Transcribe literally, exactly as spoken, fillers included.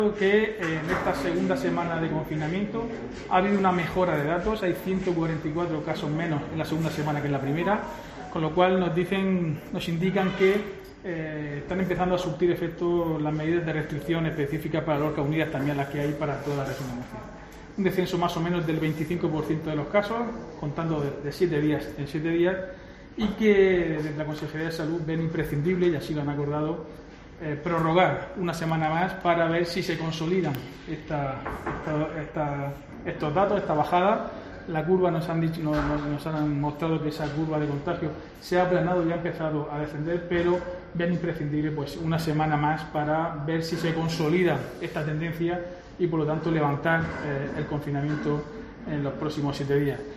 Que en esta segunda semana de confinamiento ha habido una mejora de datos, hay ciento cuarenta y cuatro casos menos en la segunda semana que en la primera, con lo cual nos dicen, nos indican que eh, están empezando a surtir efecto las medidas de restricción específicas para Lorca, unidas también a las que hay para toda la región de Murcia. Un descenso más o menos del veinticinco por ciento de los casos, contando de siete días en siete días, y que desde la Consejería de Salud ven imprescindible, y así lo han acordado, Eh, prorrogar una semana más para ver si se consolidan esta, esta, esta, estos datos, esta bajada. La curva nos han, dicho, nos, nos han mostrado que esa curva de contagio se ha aplanado y ha empezado a descender, pero ven imprescindible pues una semana más para ver si se consolida esta tendencia y por lo tanto levantar eh, el confinamiento en los próximos siete días.